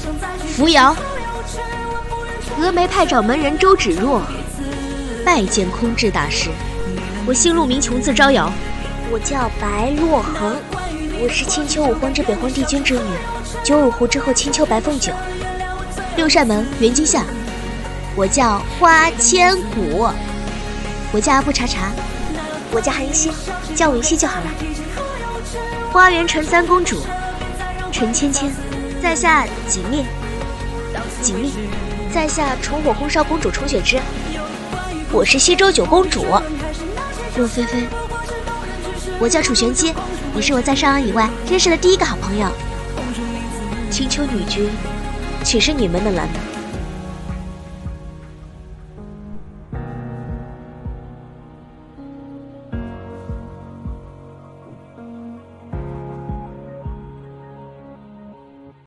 扶摇。峨眉派掌门人周芷若拜见空智大师。我姓陆名琼，字招摇。 我叫白若恒，我是青丘武皇之北荒帝君之女，95湖之后青丘白凤九。 六扇门袁今夏。我叫花千骨。我叫阿布查查。 我叫韩云熙，叫我云熙就好了。 花园陈三公主陈芊芊，在下锦觅。锦觅，在下重火宫少公主重雪芝。我是西周九公主若菲菲。我叫楚玄机，你是我在上岸以外认识的第一个好朋友。青丘女君，岂是你们能拦呢？